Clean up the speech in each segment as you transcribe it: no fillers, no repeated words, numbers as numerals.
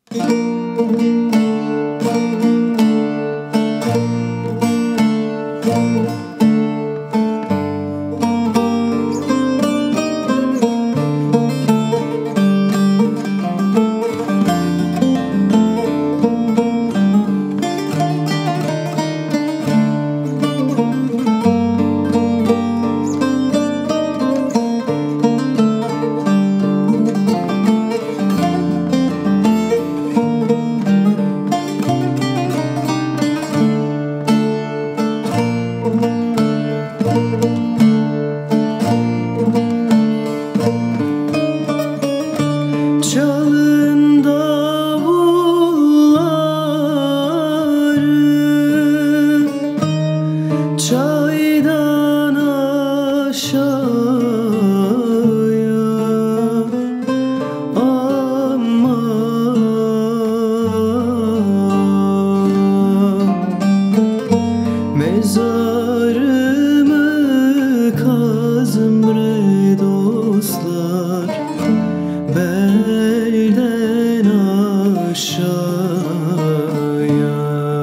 Çalın davulları çaydan aşağıya, aman mezarımı kazın bre dostlar, belden aşağıya.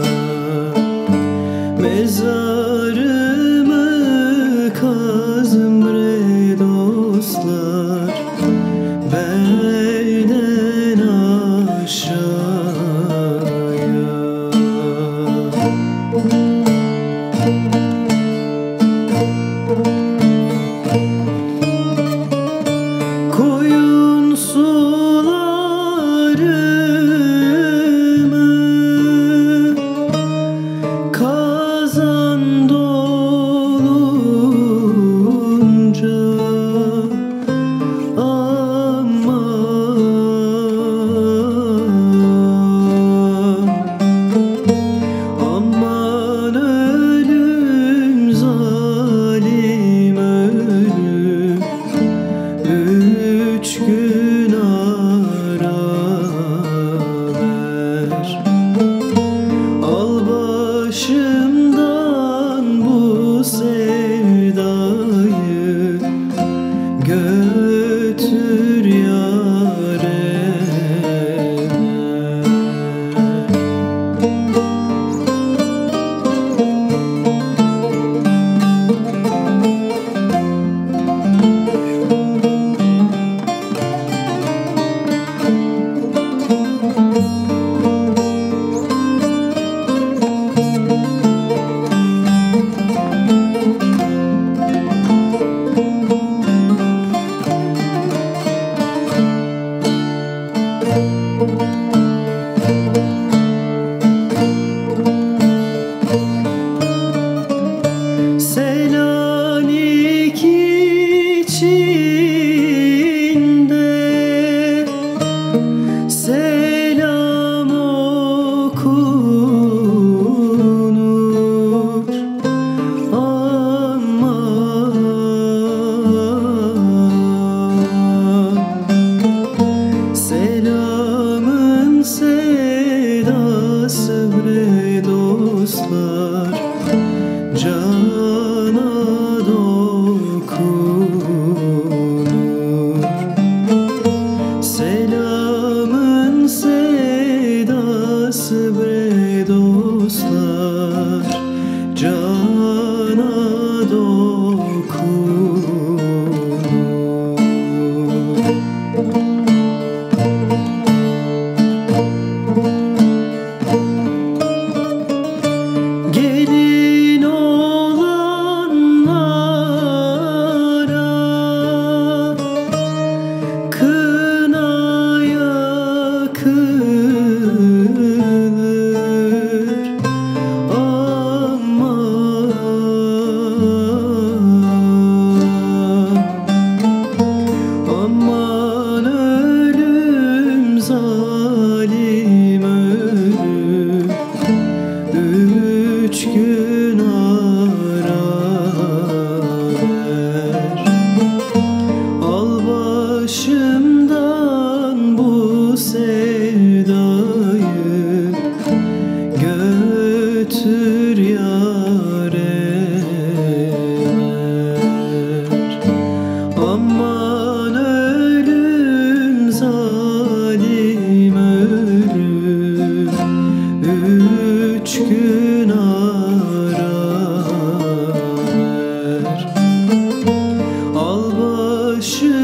Mezarımı kazın bre dostlar, belden aşağıya. Koyun sularımı kazan dolunca, aman ölüm, zalim ölüm, 3 gün ara ver. Al başımdan bu sevdayı, götür yâre. Selanik içinde selam okunur, aman selamın sedası bre dostlar, cana dokunur. Selamın sedası bre dostlar, cana dokunur. Gelin olanlara kına yakılır, aman ölüm, zalim ölüm, 3 gün ara ver. Al başımdan bu sevdayı, götür yâre ver. Aman ölüm, zalim ölüm, başı